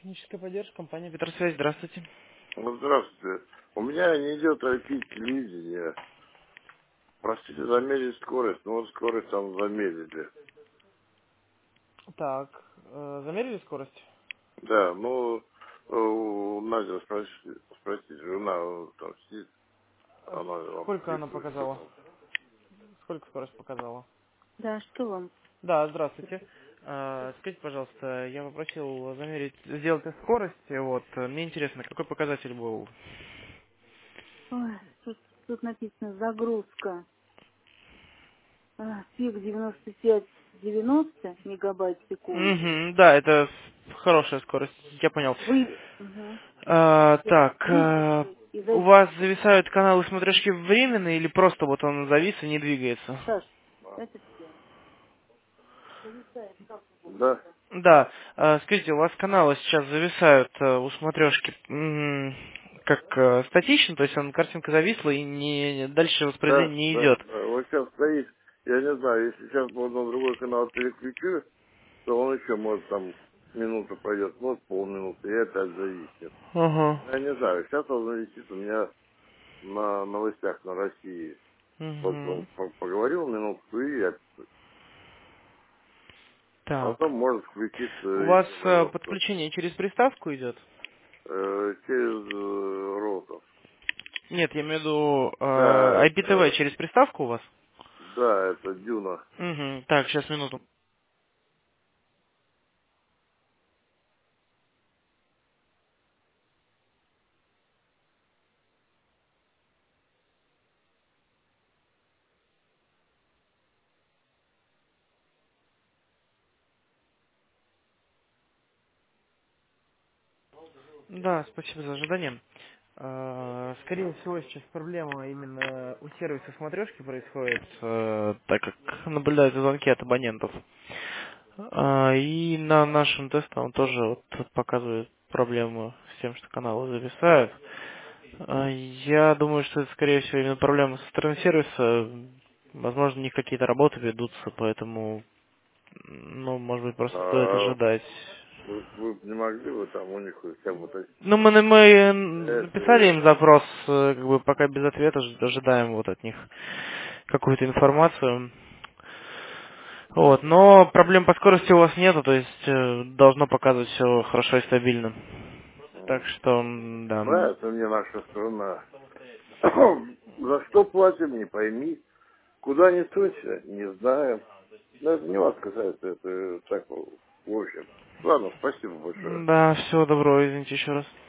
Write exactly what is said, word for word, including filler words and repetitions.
Техническая поддержка, компания Петросвязь, здравствуйте. Ну, здравствуйте. У меня не идет ай пи телевидение. Простите, замерить скорость. Ну, вот скорость там замерили. Так, э, замерили скорость? Да, ну, э, у Надя спросите, спросите, жена э, там сидит, А она вам Сколько она диктует, что показала? там. Сколько скорость показала? Да, что вам? Да, здравствуйте. Э, Скажите, пожалуйста, я попросил замерить, сделать тест скорости, вот, э, мне интересно, какой показатель был? Ой, тут, тут написано загрузка. А, пик девяносто пять девяносто мегабайт в секунду. Угу, да, это хорошая скорость, я понял. Вы... Угу. А, так, а, Выключить и у зайти. вас зависают каналы смотрешки временно или просто вот он завис и не двигается? Саш, А, это сделай. Зависает, как его да, быстро. Да, э, скажите, у вас каналы сейчас зависают э, у смотрешки м, как э, статично, то есть он картинка зависла и не дальше да, воспроизведение не да, идет. да. Вот сейчас стоит, я не знаю, если сейчас можно на другой канал переключу, то он еще может там минута пройдет, вот полминуты, и опять зависит. Ага. Я не знаю, сейчас он зависит у меня на новостях на России. Вот он Мгм. по- поговорил минутку и я- Так. потом может включиться У вас еще, э, пожалуйста, подключение через приставку идет? э, через э, роутер. Нет, я имею в виду э, Да, ай пи ти ви это, через приставку у вас? да, это Дюна. Угу. Так, сейчас минуту. Да, спасибо за ожидание. Э, Скорее всего, сейчас проблема именно у сервиса смотрешки происходит, э, так как наблюдаются звонки от абонентов. А, И на нашем тесте он тоже вот показывает проблему с тем, что каналы зависают. А, Я думаю, что это, скорее всего, именно проблема со стороны сервиса. Возможно, у них какие-то работы ведутся, поэтому, ну, может быть, просто стоит А ожидать. вы, вы б не могли бы там у них хотя бы уточнить? Ну, мы, мы э, написали Это, им запрос, э, как бы пока без ответа, ж- ожидаем вот от них какую-то информацию. Вот, но проблем по скорости у вас нету, то есть э, должно показывать все хорошо и стабильно. Так м, что, м, да. нравится мне наша страна. За что платим, не пойми. Куда не сунься, не знаю. Но это не вас касается, это так, в общем. Ладно, спасибо большое. Да, всего доброго, извините еще раз.